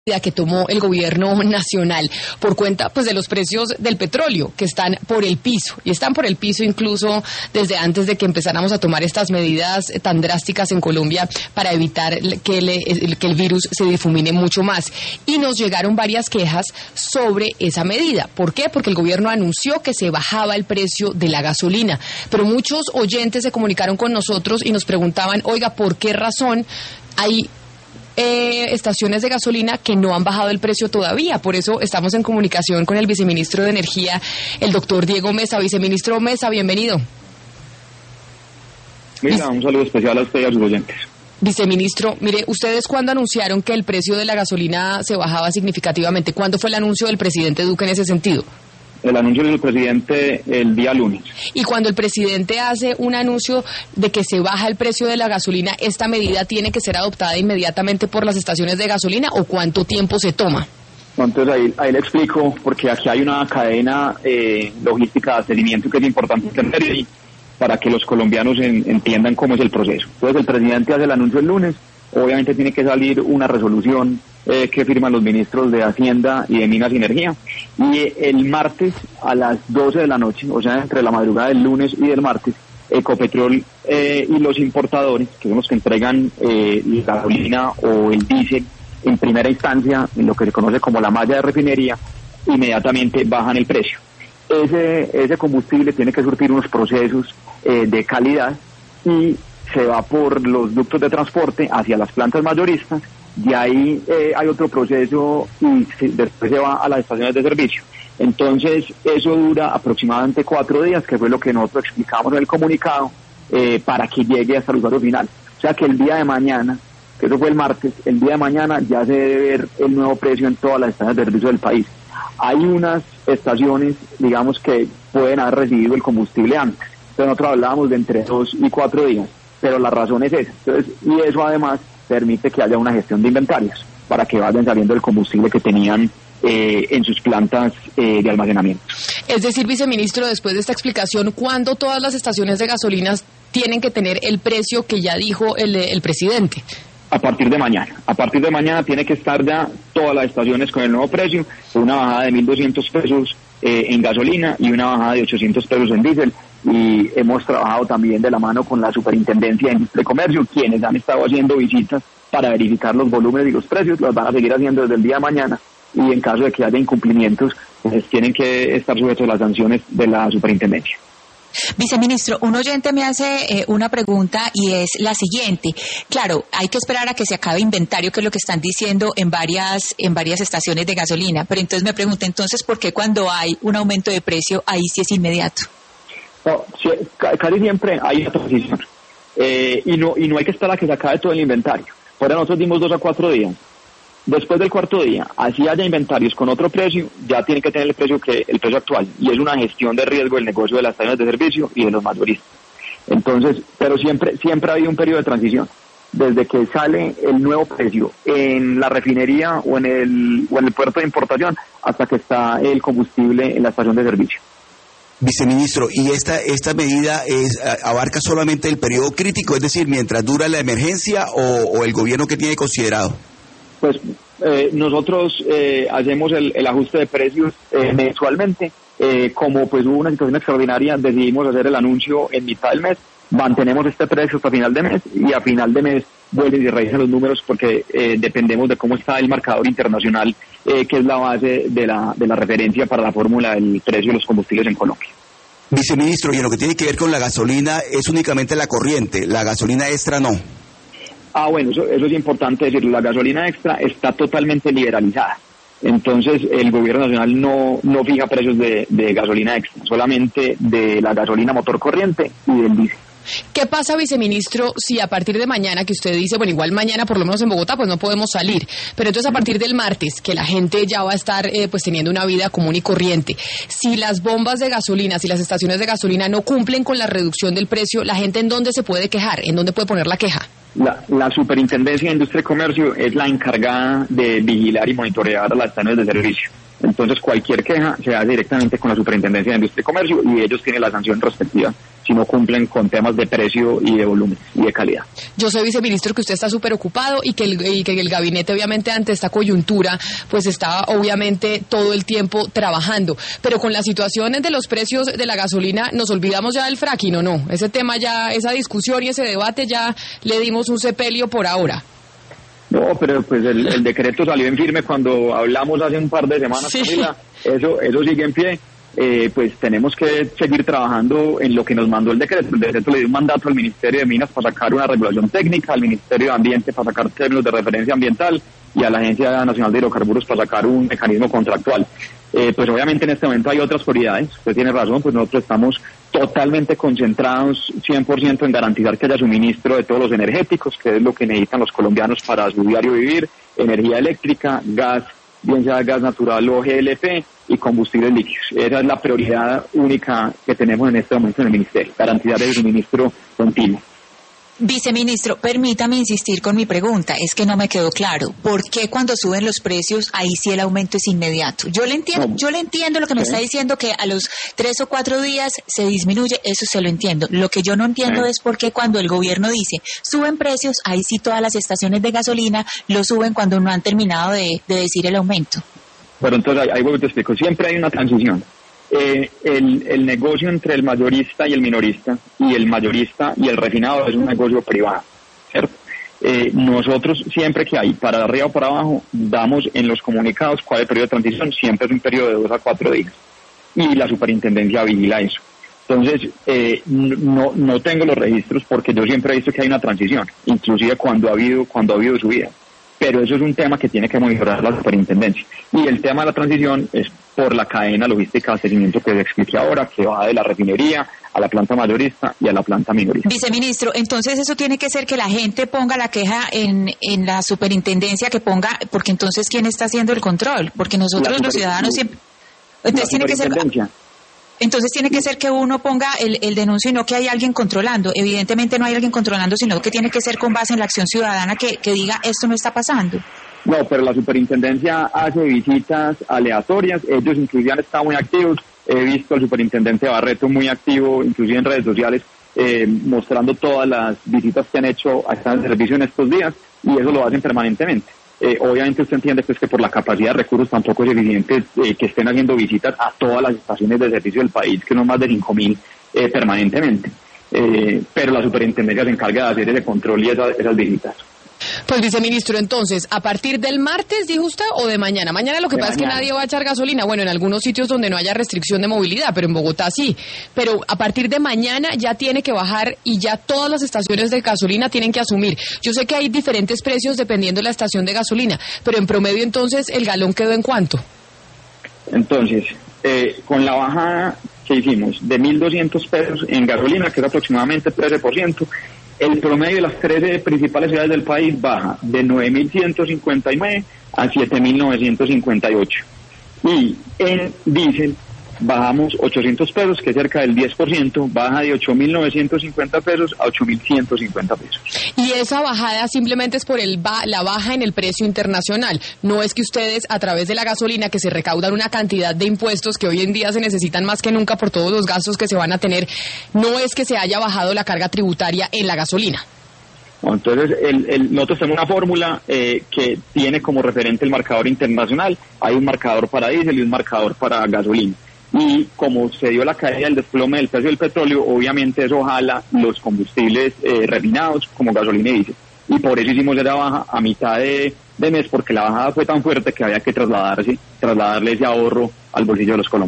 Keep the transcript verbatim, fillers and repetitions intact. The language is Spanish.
que tomó el gobierno nacional por cuenta pues de los precios del petróleo que están por el piso y están por el piso incluso desde antes de que empezáramos a tomar estas medidas tan drásticas en Colombia para evitar que, le, que el virus se difumine mucho más. Y nos llegaron varias quejas sobre esa medida. ¿Por qué? Porque el gobierno anunció que se bajaba el precio de la gasolina, pero muchos oyentes se comunicaron con nosotros y nos preguntaban, oiga, ¿por qué razón hay Eh, estaciones de gasolina que no han bajado el precio todavía? Por eso estamos en comunicación con el viceministro de Energía, el doctor Diego Mesa. Viceministro Mesa, bienvenido. Mira, un saludo especial a usted y a sus oyentes. Viceministro, mire, ¿ustedes cuándo anunciaron que el precio de la gasolina se bajaba significativamente? ¿Cuándo fue el anuncio del presidente Duque en ese sentido? El anuncio del presidente el día lunes. Y cuando el presidente hace un anuncio de que se baja el precio de la gasolina, ¿esta medida tiene que ser adoptada inmediatamente por las estaciones de gasolina o cuánto tiempo se toma? Entonces ahí, ahí le explico, porque aquí hay una cadena eh, logística de abastecimiento que es importante entender y para que los colombianos en, entiendan cómo es el proceso. Entonces el presidente hace el anuncio el lunes, obviamente tiene que salir una resolución eh, que firman los ministros de Hacienda y de Minas y Energía, y el martes a las doce de la noche, o sea, entre la madrugada del lunes y del martes, Ecopetrol eh, y los importadores, que son los que entregan eh, la gasolina o el diésel en primera instancia, en lo que se conoce como la malla de refinería, inmediatamente bajan el precio. Ese, ese combustible tiene que surtir unos procesos eh, de calidad y se va por los ductos de transporte hacia las plantas mayoristas, de ahí eh, hay otro proceso y se, después se va a las estaciones de servicio. Entonces eso dura aproximadamente cuatro días, que fue lo que nosotros explicamos en el comunicado, eh, para que llegue hasta el usuario final. O sea que el día de mañana, que eso fue el martes, el día de mañana ya se debe ver el nuevo precio en todas las estaciones de servicio del país. Hay unas estaciones, digamos, que pueden haber recibido el combustible antes, pero nosotros hablábamos de entre dos y cuatro días, pero la razón es esa. Entonces, y eso además permite que haya una gestión de inventarios para que vayan saliendo el combustible que tenían eh, en sus plantas eh, de almacenamiento. Es decir, viceministro, después de esta explicación, ¿cuándo todas las estaciones de gasolinas tienen que tener el precio que ya dijo el, el presidente? A partir de mañana. A partir de mañana tiene que estar ya todas las estaciones con el nuevo precio, una bajada de mil doscientos pesos eh, en gasolina y una bajada de ochocientos pesos en diésel. Y hemos trabajado también de la mano con la Superintendencia de Industria y Comercio, quienes han estado haciendo visitas para verificar los volúmenes y los precios, los van a seguir haciendo desde el día de mañana, y en caso de que haya incumplimientos, pues tienen que estar sujetos a las sanciones de la Superintendencia. Viceministro, un oyente me hace eh, una pregunta y es la siguiente. Claro, hay que esperar a que se acabe inventario, que es lo que están diciendo en varias en varias estaciones de gasolina, pero entonces me pregunto, entonces, ¿por qué cuando hay un aumento de precio, ahí sí es inmediato? No, casi siempre hay una transición eh, y no y no hay que esperar a que se acabe todo el inventario. Por ahora nosotros dimos dos a cuatro días. Después del cuarto día, así haya inventarios con otro precio, ya tiene que tener el precio que el precio actual, y es una gestión de riesgo del negocio de las estaciones de servicio y de los mayoristas. Entonces, pero siempre siempre ha habido un periodo de transición, desde que sale el nuevo precio en la refinería o en el o en el puerto de importación hasta que está el combustible en la estación de servicio. Viceministro, ¿y esta esta medida es abarca solamente el periodo crítico, es decir, mientras dura la emergencia, o, o el gobierno que tiene considerado? Pues eh, nosotros eh, hacemos el, el ajuste de precios eh, mensualmente. Eh, como pues hubo una situación extraordinaria, decidimos hacer el anuncio en mitad del mes, mantenemos este precio hasta final de mes, y a final de mes vuelven y revisan los números, porque eh, dependemos de cómo está el marcador internacional, eh, que es la base de la de la referencia para la fórmula del precio de los combustibles en Colombia. Viceministro, y en lo que tiene que ver con la gasolina, es únicamente la corriente, la gasolina extra no. Ah, bueno, eso, eso es importante decirlo. La gasolina extra está totalmente liberalizada. Entonces, el gobierno nacional no no fija precios de, de gasolina extra, solamente de la gasolina motor corriente y del diésel. ¿Qué pasa, viceministro, si a partir de mañana, que usted dice, bueno, igual mañana por lo menos en Bogotá pues no podemos salir, pero entonces a partir del martes, que la gente ya va a estar eh, pues teniendo una vida común y corriente, si las bombas de gasolina, si las estaciones de gasolina no cumplen con la reducción del precio, ¿la gente en dónde se puede quejar? ¿En dónde puede poner la queja? La, la Superintendencia de Industria y Comercio es la encargada de vigilar y monitorear las estaciones de servicio. Entonces cualquier queja se hace directamente con la Superintendencia de Industria y Comercio y ellos tienen la sanción respectiva si no cumplen con temas de precio y de volumen y de calidad. Yo sé, viceministro, que usted está súper ocupado y que, el, y que el gabinete, obviamente, ante esta coyuntura, pues está, obviamente, todo el tiempo trabajando. Pero con las situaciones de los precios de la gasolina, ¿nos olvidamos ya del fracking o no? Ese tema ya, esa discusión y ese debate ya le dimos un sepelio por ahora. No, pero pues el, el decreto salió en firme cuando hablamos hace un par de semanas, sí. Camila, eso, eso sigue en pie. Eh, pues tenemos que seguir trabajando en lo que nos mandó el decreto. El decreto le dio un mandato al Ministerio de Minas para sacar una regulación técnica, al Ministerio de Ambiente para sacar términos de referencia ambiental y a la Agencia Nacional de Hidrocarburos para sacar un mecanismo contractual. Eh, pues obviamente en este momento hay otras prioridades, usted tiene razón, pues nosotros estamos totalmente concentrados cien por ciento en garantizar que haya suministro de todos los energéticos, que es lo que necesitan los colombianos para su diario vivir, energía eléctrica, gas, bien sea gas natural o G L P y combustibles líquidos. Esa es la prioridad única que tenemos en este momento en el Ministerio, garantizar el suministro continuo. Viceministro, permítame insistir con mi pregunta, es que no me quedó claro. ¿Por qué cuando suben los precios, ahí sí el aumento es inmediato? Yo le entiendo, no. yo le entiendo lo que me sí. está diciendo, que a los tres o cuatro días se disminuye, eso se lo entiendo. Lo que yo no entiendo sí. es por qué cuando el gobierno dice, suben precios, ahí sí todas las estaciones de gasolina lo suben cuando no han terminado de, de decir el aumento. Bueno, entonces ahí, ahí te explico, siempre hay una transición. Eh, el, el negocio entre el mayorista y el minorista, y el mayorista y el refinado es un negocio privado, ¿cierto? Eh, nosotros siempre que hay para arriba o para abajo, damos en los comunicados cuál es el periodo de transición, siempre es un periodo de dos a cuatro días, y la superintendencia vigila eso. Entonces, eh, no, no tengo los registros porque yo siempre he visto que hay una transición, inclusive cuando ha habido, cuando ha habido subida. Pero eso es un tema que tiene que monitorar la superintendencia. Y el tema de la transición es por la cadena logística de abastecimiento que les expliqué ahora, que va de la refinería a la planta mayorista y a la planta minorista. Viceministro, entonces eso tiene que ser que la gente ponga la queja en, en la superintendencia, que ponga, porque entonces ¿quién está haciendo el control? Porque nosotros super, los ciudadanos siempre... Entonces tiene que ser... Entonces tiene que ser que uno ponga el, el denuncio y no que hay alguien controlando. Evidentemente no hay alguien controlando, sino que tiene que ser con base en la acción ciudadana que, que diga esto no está pasando. No, pero la superintendencia hace visitas aleatorias, ellos inclusive han estado muy activos. He visto al superintendente Barreto muy activo, inclusive en redes sociales, eh, mostrando todas las visitas que han hecho a este servicio en estos días, y eso lo hacen permanentemente. Eh, obviamente usted entiende pues que por la capacidad de recursos tampoco es evidente eh, que estén haciendo visitas a todas las estaciones de servicio del país, que no más de cinco mil eh, permanentemente. Eh, pero la superintendencia se encarga de hacer ese control y esa, esas visitas. Pues, viceministro, entonces, ¿a partir del martes, dijo usted, o de mañana? Mañana lo que de pasa mañana. Es que nadie va a echar gasolina. Bueno, en algunos sitios donde no haya restricción de movilidad, pero en Bogotá sí. Pero a partir de mañana ya tiene que bajar y ya todas las estaciones de gasolina tienen que asumir. Yo sé que hay diferentes precios dependiendo de la estación de gasolina, pero en promedio, entonces, ¿el galón quedó en cuánto? Entonces, eh, con la bajada que hicimos de mil doscientos pesos en gasolina, que es aproximadamente trece por ciento, el promedio de las trece principales ciudades del país baja de nueve mil ciento cincuenta y nueve a siete mil novecientos cincuenta y ocho. Y en diésel bajamos ochocientos pesos, que es cerca del diez por ciento, baja de ocho mil novecientos cincuenta pesos a ocho mil ciento cincuenta pesos. Y esa bajada simplemente es por el ba- la baja en el precio internacional. No es que ustedes, a través de la gasolina, que se recaudan una cantidad de impuestos que hoy en día se necesitan más que nunca por todos los gastos que se van a tener, no es que se haya bajado la carga tributaria en la gasolina. Entonces, el, el, nosotros tenemos una fórmula eh, que tiene como referente el marcador internacional. Hay un marcador para diésel y un marcador para gasolina. Y como se dio la caída del desplome del precio del petróleo, obviamente eso jala los combustibles eh, refinados como gasolina y diésel. Y por eso hicimos esa baja a mitad de, de mes, porque la bajada fue tan fuerte que había que trasladarse, trasladarle ese ahorro al bolsillo de los colombianos.